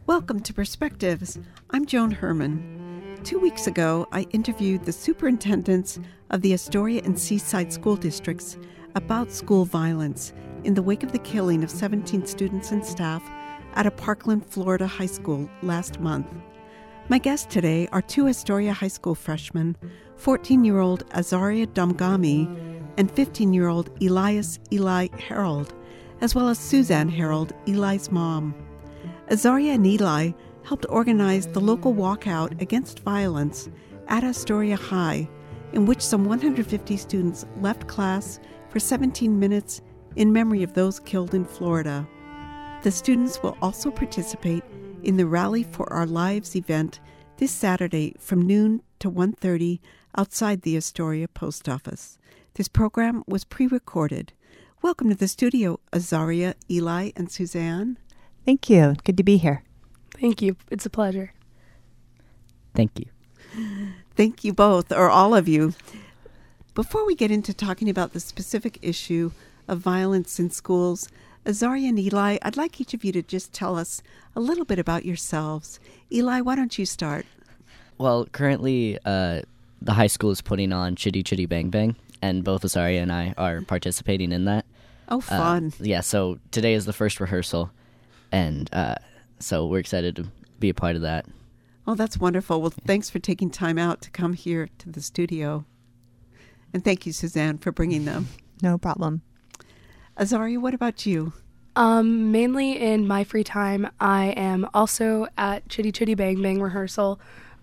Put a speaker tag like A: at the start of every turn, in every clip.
A: Welcome to Perspectives. I'm Joan Herman. 2 weeks ago, I interviewed the superintendents of the Astoria and Seaside school districts about school violence in the wake of the killing of 17 students and staff at a Parkland, Florida high school last month. My guests today are two Astoria High School freshmen, 14-year-old Azaria Damgami and 15-year-old Elias Eli Harold, as well as Suzanne Harold, Eli's mom. Azaria and Eli helped organize the local walkout against violence at Astoria High, in which some 150 students left class for 17 minutes in memory of those killed in Florida. The students will also participate in the Rally for Our Lives event this Saturday from noon to 1:30 outside the Astoria Post Office. This program was pre-recorded. Welcome to the studio, Azaria, Eli, and Suzanne.
B: Thank you. Good to be here.
C: Thank you. It's a pleasure.
D: Thank you.
A: Thank you both, or all of you. Before we get into talking about the specific issue of violence in schools, Azaria and Eli, I'd like each of you to just tell us a little bit about yourselves. Eli, why don't you start?
D: Well, currently, the high school is putting on Chitty Chitty Bang Bang, and both Azaria and I are participating in that.
A: Oh, fun.
D: So today is the first rehearsal, and so we're excited to be a part of that.
A: Oh, that's wonderful. Well, thanks for taking time out to come here to the studio. And thank you, Suzanne, for bringing them.
B: No problem.
A: Azaria, what about you?
C: Mainly in my free time, I am also at Chitty Chitty Bang Bang rehearsal,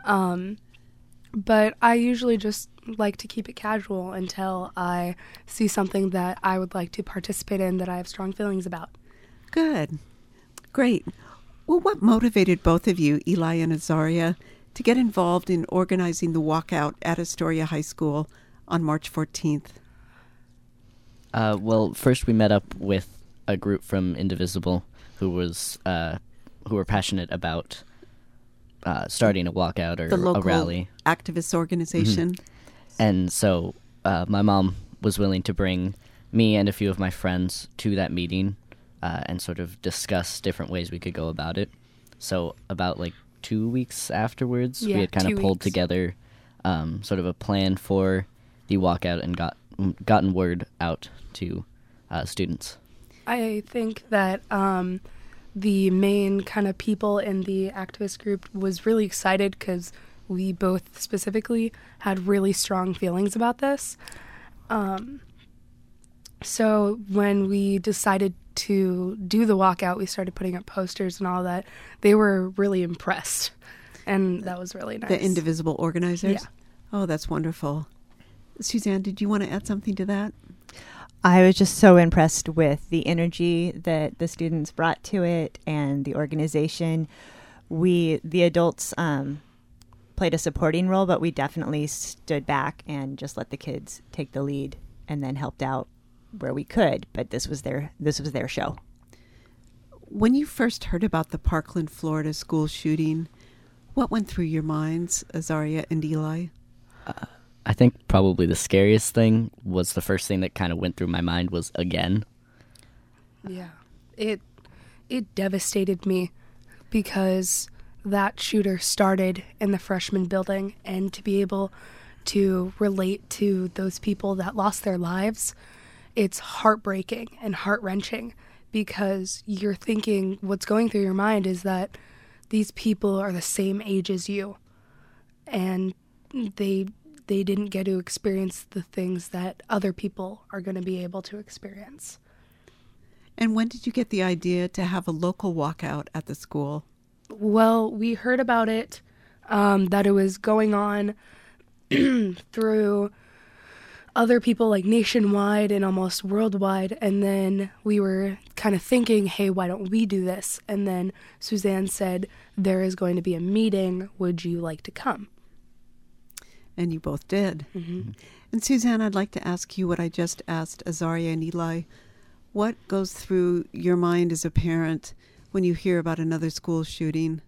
C: but I usually just like to keep it casual until I see something that I would like to participate in that I have strong feelings about.
A: Good. Great. Well, what motivated both of you, Eli and Azaria, to get involved in organizing the walkout at Astoria High School on March 14th?
D: Well, first we met up with a group from Indivisible who were passionate about starting a walkout or
A: the local
D: a rally.
A: Activist organization.
D: Mm-hmm. And so my mom was willing to bring me and a few of my friends to that meeting and sort of discuss different ways we could go about it. So about 2 weeks afterwards, we had kind of pulled together sort of a plan for the walkout and gotten word out to students.
C: I think that the main kind of people in the activist group was really excited because we both specifically had really strong feelings about this. So when we decided to do the walkout, we started putting up posters and all that. They were really impressed, and that was really nice.
A: The Indivisible organizers?
C: Yeah.
A: Oh, that's wonderful. Suzanne, did you want to add something to that?
B: I was just so impressed with the energy that the students brought to it and the organization. The adults, played a supporting role, but we definitely stood back and just let the kids take the lead and then helped out where we could. But this was their show.
A: When you first heard about the Parkland, Florida school shooting, what went through your minds, Azaria and Eli?
D: I think probably the scariest thing was the first thing that kind of went through my mind was again.
C: Yeah. It devastated me because that shooter started in the freshman building, and to be able to relate to those people that lost their lives, it's heartbreaking and heart-wrenching because you're thinking what's going through your mind is that these people are the same age as you, and they didn't get to experience the things that other people are going to be able to experience.
A: And when did you get the idea to have a local walkout at the school?
C: Well, we heard about it, that it was going on through other people nationwide and almost worldwide, and then we were kind of thinking, hey, why don't we do this? And then Suzanne said, there is going to be a meeting. Would you like to come?
A: And you both did.
C: Mm-hmm.
A: And Suzanne, I'd like to ask you what I just asked Azaria and Eli. What goes through your mind as a parent when you hear about another school shooting?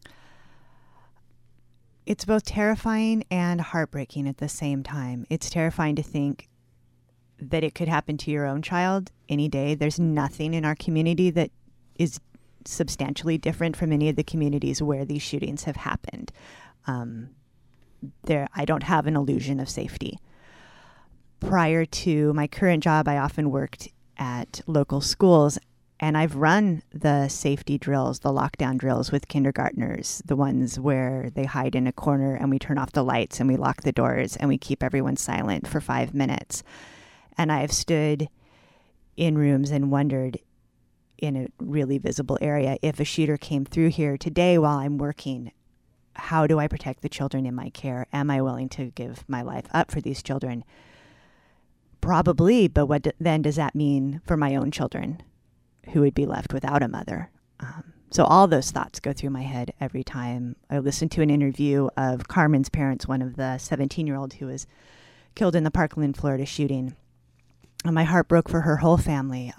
B: It's both terrifying and heartbreaking at the same time. It's terrifying to think that it could happen to your own child any day. There's nothing in our community that is substantially different from any of the communities where these shootings have happened. I don't have an illusion of safety. Prior to my current job, I often worked at local schools, and I've run the safety drills, the lockdown drills with kindergartners, the ones where they hide in a corner and we turn off the lights and we lock the doors and we keep everyone silent for 5 minutes. And I've stood in rooms and wondered, in a really visible area, if a shooter came through here today while I'm working, how do I protect the children in my care? Am I willing to give my life up for these children? Probably, but what then does that mean for my own children who would be left without a mother? So all those thoughts go through my head every time I listen to an interview of Carmen's parents, one of the 17-year-old who was killed in the Parkland, Florida shooting. And my heart broke for her whole family.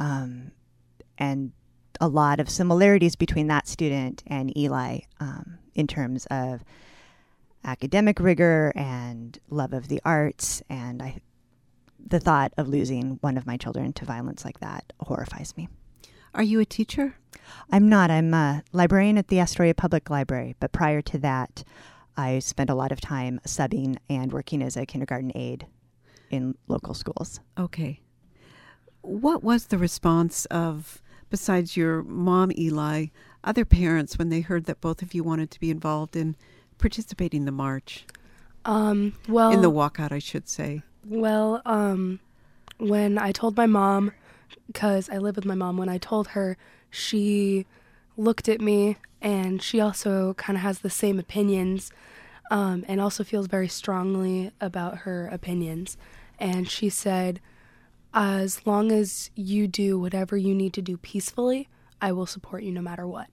B: And a lot of similarities between that student and Eli in terms of academic rigor and love of the arts. And the thought of losing one of my children to violence like that horrifies me.
A: Are you a teacher?
B: I'm not. I'm a librarian at the Astoria Public Library. But prior to that, I spent a lot of time subbing and working as a kindergarten aide in local schools.
A: Okay. What was the response of, besides your mom, Eli, other parents when they heard that both of you wanted to be involved in participating in the march?
C: Well,
A: in the walkout, I should say.
C: Well, when I told my mom, because I live with my mom, when I told her, she looked at me, and she also kind of has the same opinions, and also feels very strongly about her opinions. And she said, as long as you do whatever you need to do peacefully, I will support you no matter what.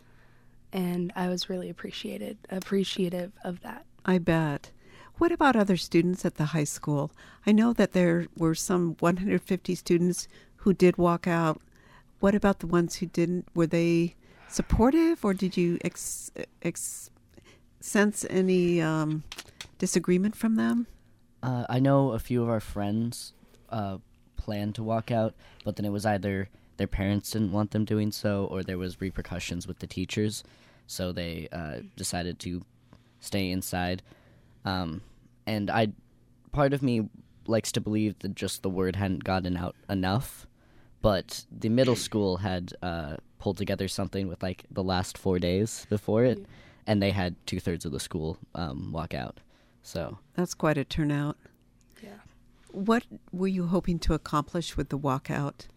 C: And I was really appreciative of that.
A: I bet. What about other students at the high school? I know that there were some 150 students who did walk out. What about the ones who didn't? Were they supportive, or did you sense any disagreement from them?
D: I know a few of our friends planned to walk out, but then it was either their parents didn't want them doing so, or there was repercussions with the teachers, so they decided to stay inside. And part of me likes to believe that just the word hadn't gotten out enough, but the middle school had pulled together something with like the last 4 days before it, and they had 2/3 of the school walk out. So
A: that's quite a turnout.
C: Yeah.
A: What were you hoping to accomplish with the walkout?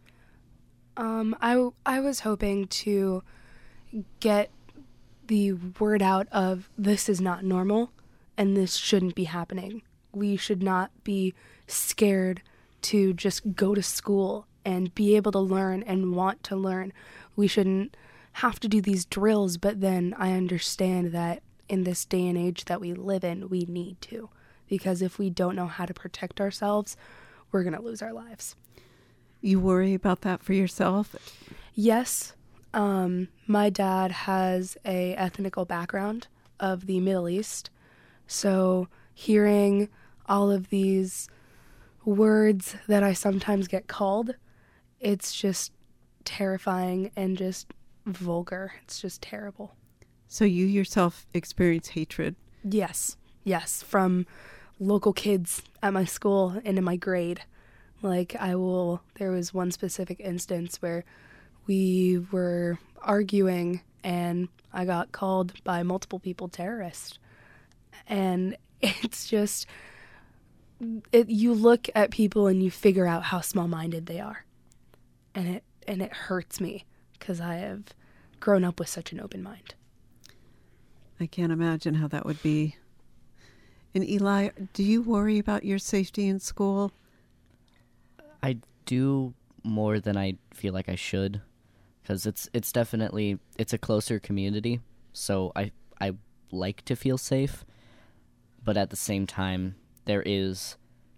C: I was hoping to get the word out of this is not normal and this shouldn't be happening. We should not be scared to just go to school and be able to learn and want to learn. We shouldn't have to do these drills, but then I understand that in this day and age that we live in, we need to. Because if we don't know how to protect ourselves, we're going to lose our lives.
A: You worry about that for yourself?
C: Yes. My dad has a ethnical background of the Middle East. So hearing all of these words that I sometimes get called, it's just terrifying and just vulgar. It's just terrible.
A: So you yourself experience hatred?
C: Yes, from local kids at my school and in my grade. There was one specific instance where we were arguing and I got called by multiple people terrorist. And it's just, you look at people and you figure out how small-minded they are. And it hurts me because I have grown up with such an open mind.
A: I can't imagine how that would be. And Eli, do you worry about your safety in school?
D: I do more than I feel like I should, because it's definitely, it's a closer community, so I like to feel safe, but at the same time, there is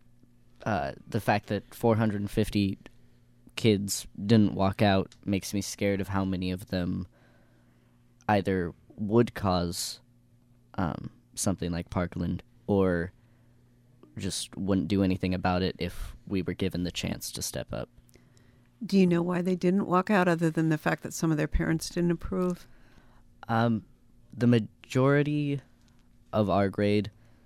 D: the fact that 450 kids didn't walk out makes me scared of how many of them either would cause something like Parkland or just wouldn't do anything about it if we were given the chance to step up.
A: Do you know why they didn't walk out, other than the fact that some of their parents didn't approve?
D: The majority of our grade,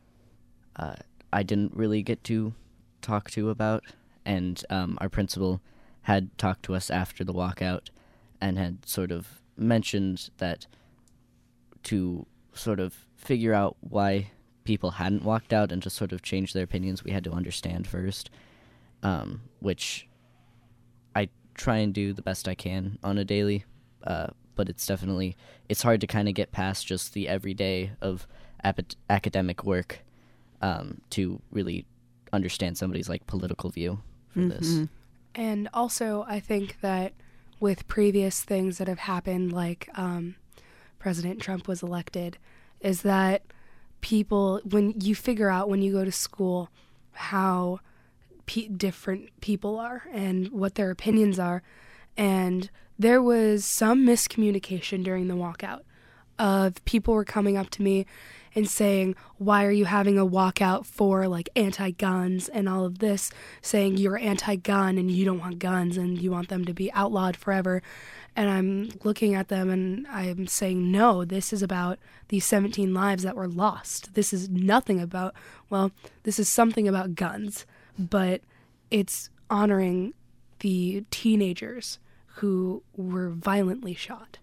D: I didn't really get to talk to about, and our principal had talked to us after the walkout and had sort of mentioned that to sort of figure out why people hadn't walked out and to sort of change their opinions, we had to understand first, which I try and do the best I can on a daily, but it's hard to kind of get past just the everyday of academic work to really understand somebody's like political view for this.
C: And also, I think that with previous things that have happened, like President Trump was elected, is that people, when you figure out when you go to school how different people are and what their opinions are, and there was some miscommunication during the walkout of people were coming up to me and saying, why are you having a walkout for like anti-guns and all of this, saying you're anti-gun and you don't want guns and you want them to be outlawed forever. And I'm looking at them and I'm saying, no, this is about these 17 lives that were lost. This is nothing about, well, this is something about guns, but it's honoring the teenagers who were violently shot.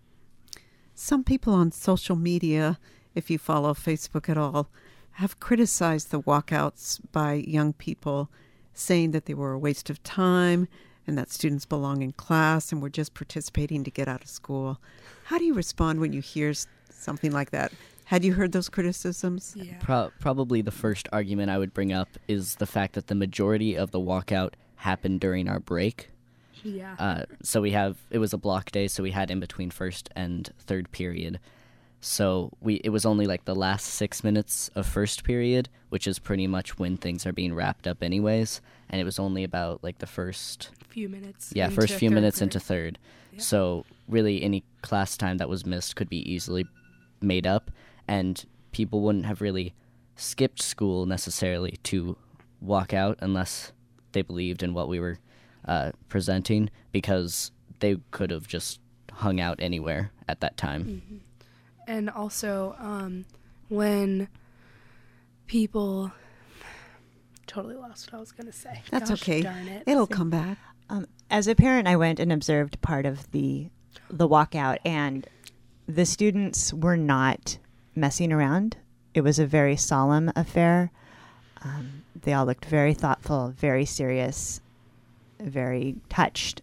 A: Some people on social media, if you follow Facebook at all, have criticized the walkouts by young people, saying that they were a waste of time and that students belong in class and were just participating to get out of school. How do you respond when you hear something like that? Had you heard those criticisms?
C: Yeah.
D: Probably the first argument I would bring up is the fact that the majority of the walkout happened during our break.
C: Yeah.
D: So it was a block day, so we had in between first and third period. So it was only like the last 6 minutes of first period, which is pretty much when things are being wrapped up anyways. And it was only about like the first
C: few minutes.
D: Yeah, first few minutes into third.
C: Yeah.
D: So really any class time that was missed could be easily made up, and people wouldn't have really skipped school necessarily to walk out unless they believed in what we were presenting, because they could have just hung out anywhere at that time.
C: Mm-hmm. And also, when people... Totally lost what I was going to say.
A: That's
C: Gosh,
A: okay.
C: Darn it.
A: It'll come back.
B: As a parent, I went and observed part of the walkout, and the students were not messing around. It was a very solemn affair. They all looked very thoughtful, very serious, very touched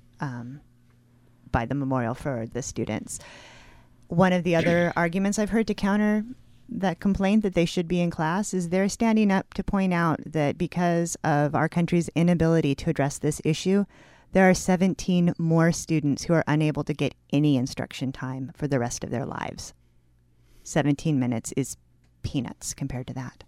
B: by the memorial for the students. One of the other arguments I've heard to counter that complaint that they should be in class is they're standing up to point out that because of our country's inability to address this issue, there are 17 more students who are unable to get any instruction time for the rest of their lives. 17 minutes is peanuts compared to that.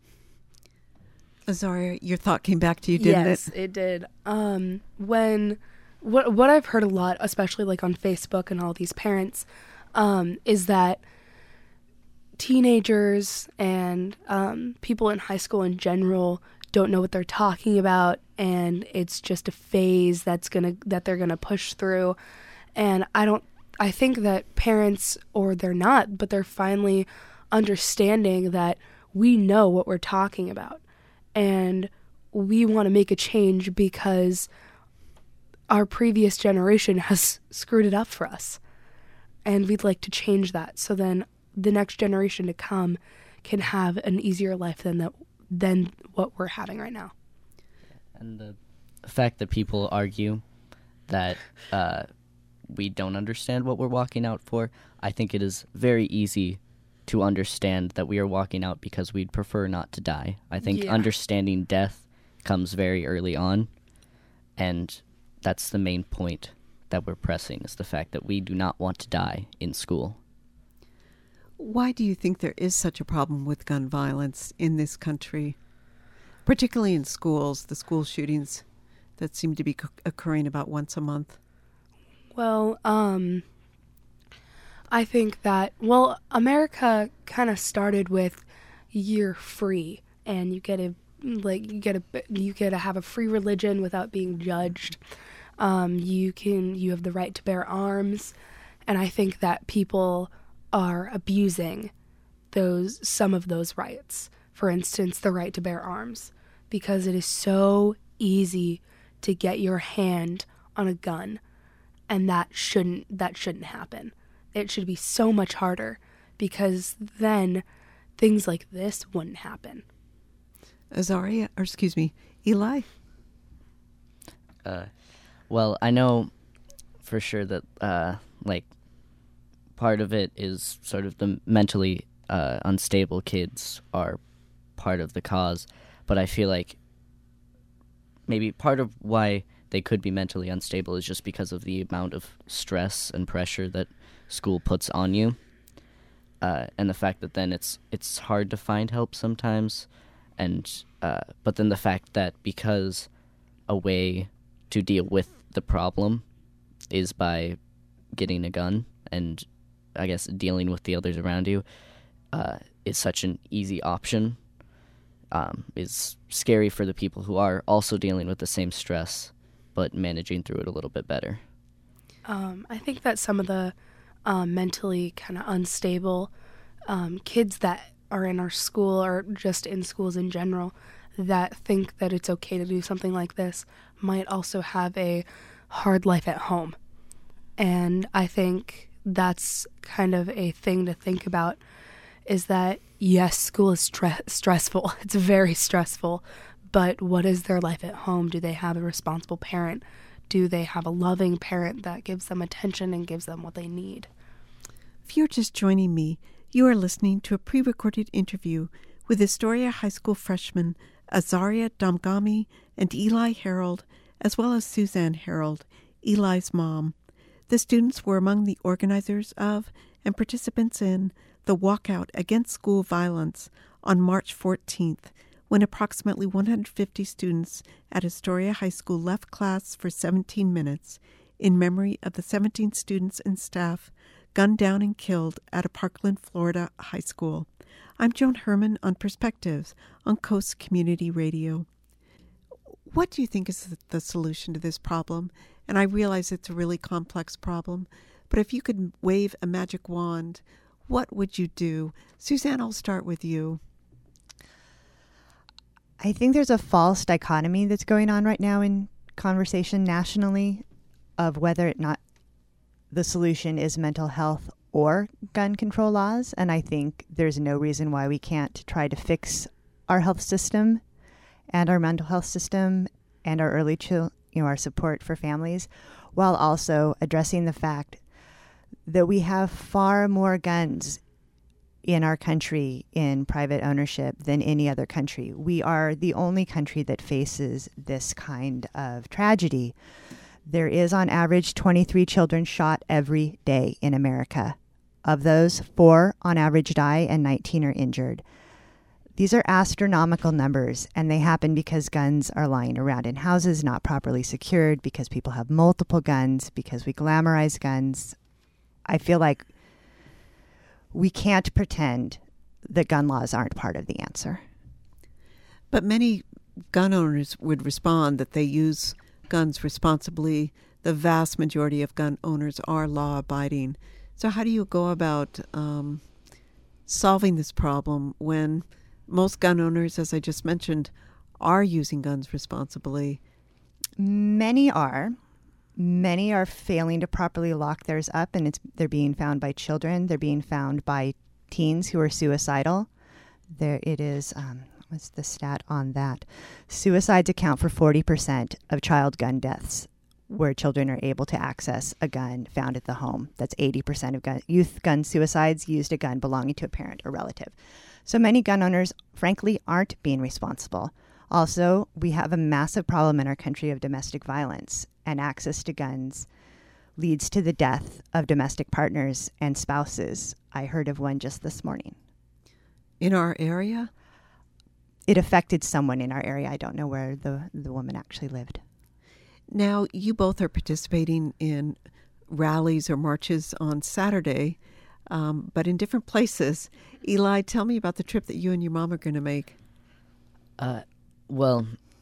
A: Azaria, your thought came back to you, didn't it?
C: Yes, it did. When what I've heard a lot, especially like on Facebook and all these parents, is that teenagers and people in high school in general don't know what they're talking about, and it's just a phase that they're gonna push through. And I think that parents, or they're not, but they're finally understanding that we know what we're talking about, and we want to make a change because our previous generation has screwed it up for us, and we'd like to change that so then the next generation to come can have an easier life than what we're having right now.
D: And the fact that people argue that we don't understand what we're walking out for, I think it is very easy to understand that we are walking out because we'd prefer not to die. I think understanding death comes very early on, and that's the main point that we're pressing, is the fact that we do not want to die in school.
A: Why do you think there is such a problem with gun violence in this country, particularly in schools, the school shootings that seem to be occurring about once a month?
C: Well, I think that, America kind of started with you're free and you get to have a free religion without being judged. You have the right to bear arms, and I think that people are abusing some of those rights. For instance, the right to bear arms, because it is so easy to get your hand on a gun, and that shouldn't happen. It should be so much harder, because then things like this wouldn't happen.
A: Eli?
D: Well, I know for sure that part of it is sort of the mentally unstable kids are part of the cause, but I feel like maybe part of why they could be mentally unstable is just because of the amount of stress and pressure that school puts on you, and the fact that then it's hard to find help sometimes, and but then the fact that because a way to deal with the problem is by getting a gun and I guess dealing with the others around you is such an easy option, is scary for the people who are also dealing with the same stress but managing through it a little bit better.
C: I think that some of the mentally kind of unstable kids that are in our school or just in schools in general that think that it's okay to do something like this might also have a hard life at home. And I think that's kind of a thing to think about, is that, yes, school is stressful. It's very stressful. But what is their life at home? Do they have a responsible parent? Do they have a loving parent that gives them attention and gives them what they need?
A: If you're just joining me, you are listening to a pre-recorded interview with Astoria High School freshmen Azaria Damgami and Eli Harold, as well as Suzanne Harold, Eli's mom. The students were among the organizers of and participants in the walkout against school violence on March 14th, when approximately 150 students at Astoria High School left class for 17 minutes in memory of the 17 students and staff gunned down and killed at a Parkland, Florida high school. I'm Joan Herman on Perspectives on Coast Community Radio. What do you think is the solution to this problem? And I realize it's a really complex problem, but if you could wave a magic wand, what would you do? Suzanne, I'll start with you.
B: I think there's a false dichotomy that's going on right now in conversation nationally of whether or not the solution is mental health or gun control laws. And I think there's no reason why we can't try to fix our health system and our mental health system and our our support for families, while also addressing the fact that we have far more guns in our country in private ownership than any other country. We are the only country that faces this kind of tragedy. There is on average 23 children shot every day in America. Of those, 4 on average die and 19 are injured. These are astronomical numbers, and they happen because guns are lying around in houses not properly secured, because people have multiple guns, because we glamorize guns. I feel like we can't pretend that gun laws aren't part of the answer.
A: But many gun owners would respond that they use guns responsibly. The vast majority of gun owners are law-abiding. So how do you go about solving this problem when most gun owners, as I just mentioned, are using guns responsibly?
B: Many are. Many are failing to properly lock theirs up, and they're being found by children. They're being found by teens who are suicidal. There it is. What's the stat on that? Suicides account for 40% of child gun deaths, where children are able to access a gun found at the home. That's 80% of youth gun suicides used a gun belonging to a parent or relative. So many gun owners, frankly, aren't being responsible. Also, we have a massive problem in our country of domestic violence, and access to guns leads to the death of domestic partners and spouses. I heard of one just this morning.
A: In our area?
B: It affected someone in our area. I don't know where the woman actually lived.
A: Now, you both are participating in rallies or marches on Saturday, but in different places. Eli, tell me about the trip that you and your mom are going to make.
D: Well,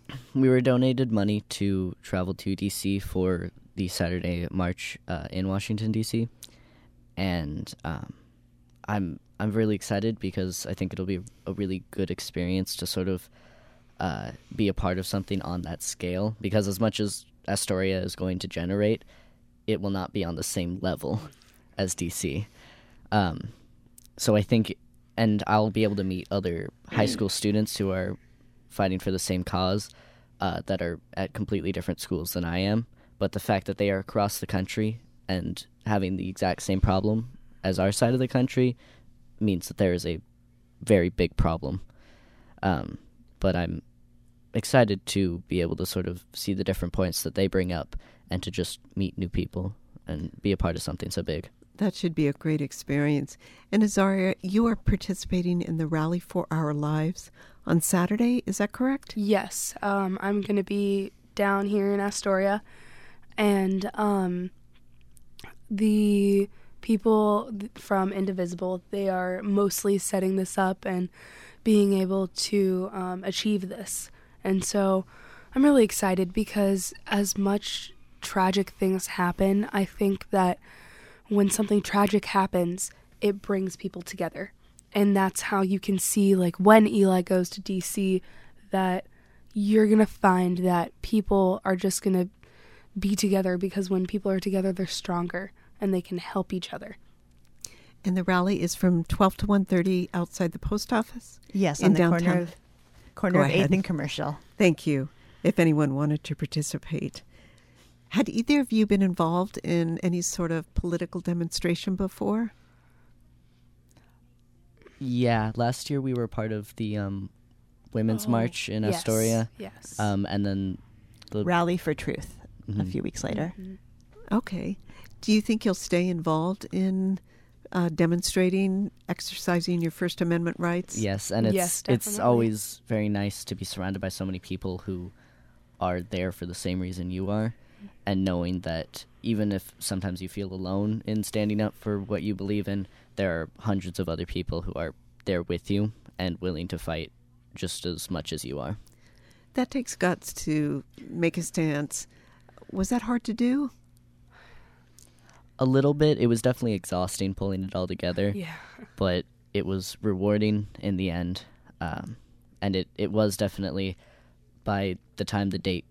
D: we were donated money to travel to DC for the Saturday march in Washington, D.C., and I'm really excited because I think it'll be a really good experience to sort of be a part of something on that scale, because as much as Astoria is going to generate, it will not be on the same level as DC. So I think, and I'll be able to meet other high school students who are fighting for the same cause that are at completely different schools than I am. But the fact that they are across the country and having the exact same problem as our side of the country means that there is a very big problem. But I'm excited to be able to sort of see the different points that they bring up and to just meet new people and be a part of something so big.
A: That should be a great experience. And Azaria, you are participating in the Rally for Our Lives on Saturday, is that correct?
C: Yes, I'm going to be down here in Astoria, and the people from Indivisible, they are mostly setting this up and being able to achieve this. And so I'm really excited because as much tragic things happen, I think that when something tragic happens, it brings people together. And that's how you can see, like, when Eli goes to DC, that you're going to find that people are just going to be together, because when people are together, they're stronger and they can help each other.
A: And the rally is from 12 to 1:30 outside the post office?
B: Yes,
A: in
B: on the
A: downtown.
B: corner
A: Go
B: of
A: ahead.
B: 8th and Commercial.
A: Thank you, if anyone wanted to participate. Had either of you been involved in any sort of political demonstration before?
D: Yeah, last year we were part of the Women's March in Astoria.
C: Yes.
D: And then the
B: Rally for Truth a
D: Mhm.
B: few weeks later.
A: Okay. Do you think you'll stay involved in demonstrating, exercising your First Amendment rights?
D: Yes, and
C: Yes,
D: it's
C: definitely.
D: always very nice to be surrounded by so many people who are there for the same reason you are, and knowing that even if sometimes you feel alone in standing up for what you believe in, there are hundreds of other people who are there with you and willing to fight just as much as you are.
A: That takes guts to make a stance. Was that hard to do?
D: A little bit. It was definitely exhausting pulling it all together.
C: Yeah.
D: But it was rewarding in the end. And it was definitely, by the time the date,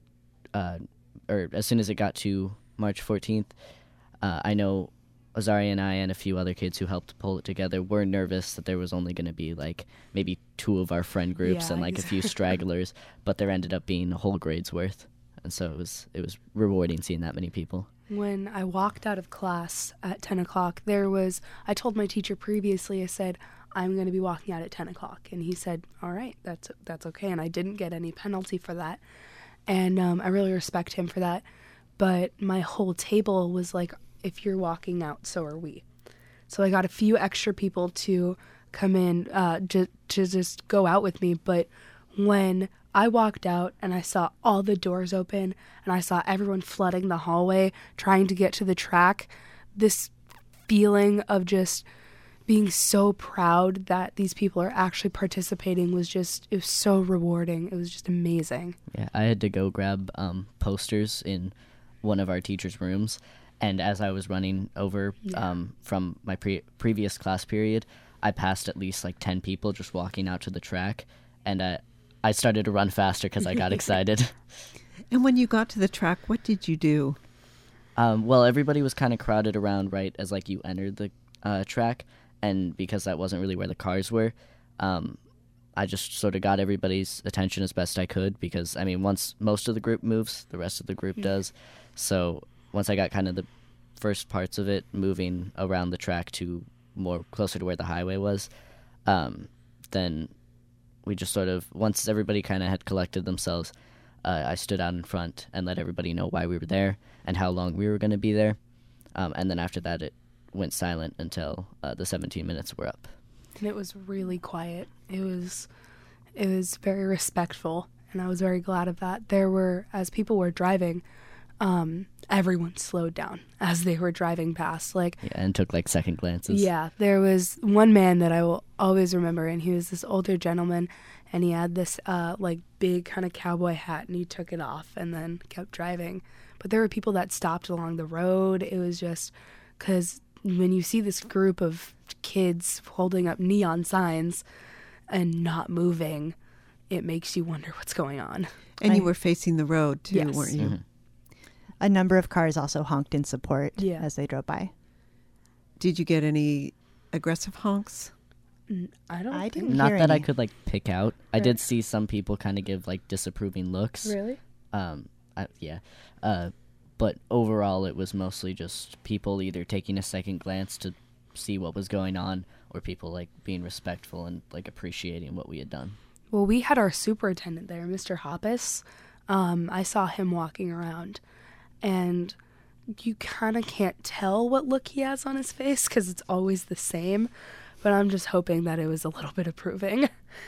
D: or as soon as it got to March 14th, I know Azaria and I and a few other kids who helped pull it together were nervous that there was only going to be like maybe 2 of our friend groups
C: Yeah,
D: and like a few stragglers, but there ended up being a whole grade's worth. And so it was rewarding seeing that many people.
C: When I walked out of class at 10 o'clock, I told my teacher previously, I said, I'm going to be walking out at 10 o'clock. And he said, all right, that's okay. And I didn't get any penalty for that. And I really respect him for that. But my whole table was like, if you're walking out, so are we. So I got a few extra people to come in to just go out with me. But when I walked out and I saw all the doors open and I saw everyone flooding the hallway trying to get to the track, this feeling of just being so proud that these people are actually participating it was so rewarding. It was just amazing.
D: Yeah, I had to go grab posters in one of our teachers' rooms, and as I was running over from my previous class period, I passed at least like 10 people just walking out to the track, and I started to run faster because I got excited.
A: And when you got to the track, what did you do?
D: Well, everybody was kind of crowded around right as like you entered the track, and because that wasn't really where the cars were, I just sort of got everybody's attention as best I could, because, I mean, once most of the group moves, the rest of the group does. So once I got kind of the first parts of it moving around the track to more closer to where the highway was, then we just sort of, once everybody kind of had collected themselves, I stood out in front and let everybody know why we were there and how long we were going to be there. And then after that, it went silent until the 17 minutes were up.
C: And it was really quiet. It was very respectful, and I was very glad of that. As people were driving, everyone slowed down as they were driving past.
D: Yeah, and took like second glances.
C: Yeah, there was one man that I will always remember, and he was this older gentleman, and he had this like big kind of cowboy hat, and he took it off and then kept driving. But there were people that stopped along the road. It was just because when you see this group of kids holding up neon signs and not moving, it makes you wonder what's going on.
A: And you were facing the road too,
C: Yes.
A: weren't you?
D: Mm-hmm.
B: A number of cars also honked in support
C: Yeah.
B: as they drove by.
A: Did you get any aggressive honks?
C: I don't
B: I
C: think
B: didn't
D: Not
B: hear
D: that I
B: any.
D: could like pick out. I
C: Right.
D: did see some people kind of give like disapproving looks.
C: Really?
D: Yeah. But overall, it was mostly just people either taking a second glance to see what was going on, or people like being respectful and like appreciating what we had done.
C: Well, we had our superintendent there, Mr. Hoppus. I saw him walking around, and you kind of can't tell what look he has on his face because it's always the same. But I'm just hoping that it was a little bit approving.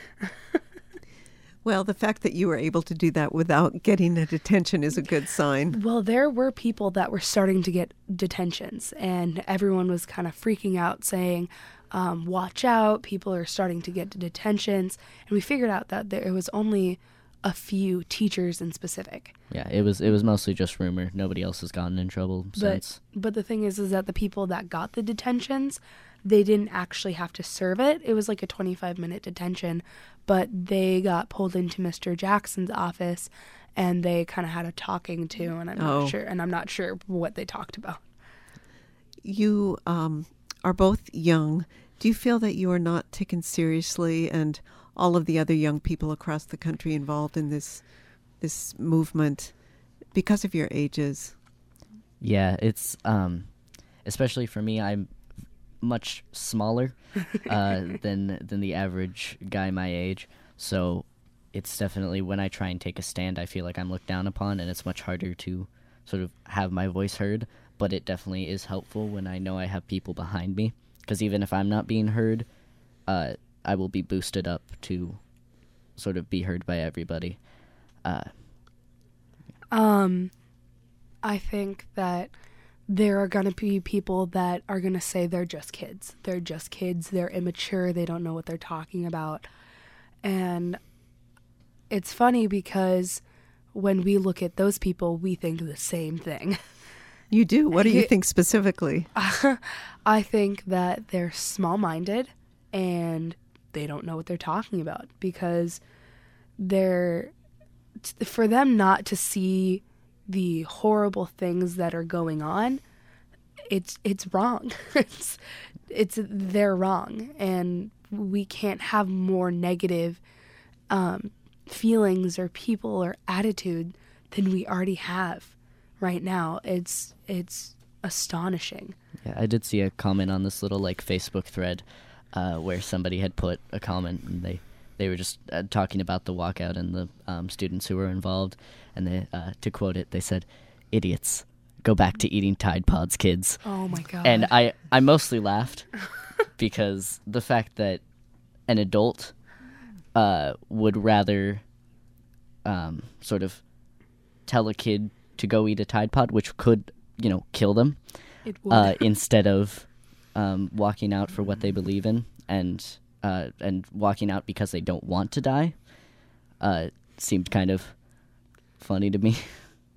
A: Well, the fact that you were able to do that without getting a detention is a good sign.
C: Well, there were people that were starting to get detentions, and everyone was kind of freaking out, saying, watch out, people are starting to get detentions. And we figured out that there was only a few teachers in specific.
D: Yeah, it was mostly just rumor. Nobody else has gotten in trouble since.
C: But the thing is that the people that got the detentions, they didn't actually have to serve it. It was like a 25-minute detention, but they got pulled into Mr. Jackson's office, and they kind of had a talking to, and I'm not sure what they talked about.
A: You are both young. Do you feel that you are not taken seriously, and all of the other young people across the country involved in this movement because of your ages?
D: Yeah, it's especially for me. I'm much smaller than the average guy my age, so it's definitely when I try and take a stand, I feel like I'm looked down upon, and it's much harder to sort of have my voice heard. But it definitely is helpful when I know I have people behind me, because even if I'm not being heard, I will be boosted up to sort of be heard by everybody.
C: I think that there are going to be people that are going to say they're just kids. They're just kids. They're immature. They don't know what they're talking about. And it's funny because when we look at those people, we think the same thing.
A: You do? What do you think specifically?
C: I think that they're small-minded and they don't know what they're talking about, because for them not to see the horrible things that are going on, it's wrong. They're wrong, and we can't have more negative feelings or people or attitude than we already have right now. It's astonishing.
D: Yeah, I did see a comment on this little like Facebook thread where somebody had put a comment, and they were just talking about the walkout and the students who were involved, and they, to quote it, they said, "Idiots, go back to eating Tide Pods, kids."
C: Oh my God.
D: And I mostly laughed because the fact that an adult would rather sort of tell a kid to go eat a Tide Pod, which could, kill them,
C: It would.
D: instead of walking out for what they believe in and walking out because they don't want to die, seemed kind of funny to me.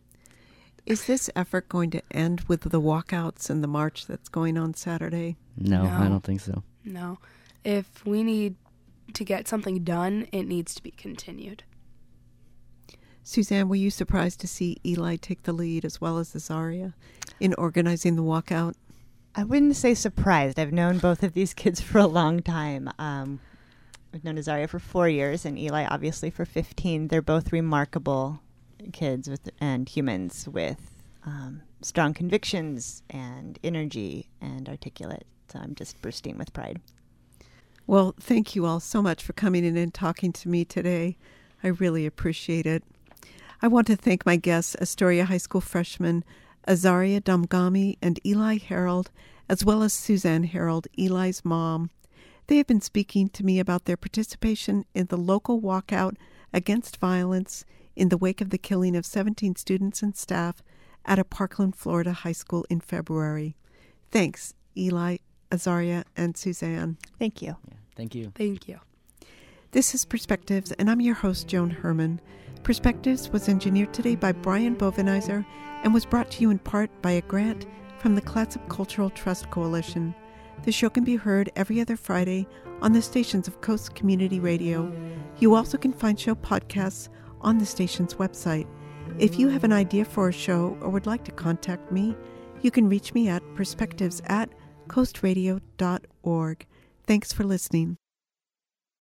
A: Is this effort going to end with the walkouts and the march that's going on Saturday?
D: No,
C: No.
D: I don't think so.
C: No. If we need to get something done, it needs to be continued.
A: Suzanne, were you surprised to see Eli take the lead as well as Azaria in organizing the walkout?
B: I wouldn't say surprised. I've known both of these kids for a long time. I've known Azaria for 4 years and Eli obviously for 15. They're both remarkable kids and humans with strong convictions and energy and articulate. So I'm just bursting with pride.
A: Well, thank you all so much for coming in and talking to me today. I really appreciate it. I want to thank my guests, Astoria High School freshmen Azaria Damgami and Eli Harold, as well as Suzanne Harold, Eli's mom. They have been speaking to me about their participation in the local walkout against violence in the wake of the killing of 17 students and staff at a Parkland, Florida high school in February. Thanks, Eli, Azaria, and Suzanne.
B: Thank you.
D: Yeah, thank you.
C: Thank you.
A: This is Perspectives, and I'm your host, Joan Herman. Perspectives was engineered today by Brian Bovenizer and was brought to you in part by a grant from the Clatsop Cultural Trust Coalition. The show can be heard every other Friday on the stations of Coast Community Radio. You also can find show podcasts on the station's website. If you have an idea for a show or would like to contact me, you can reach me at perspectives@coastradio.org. Thanks for listening.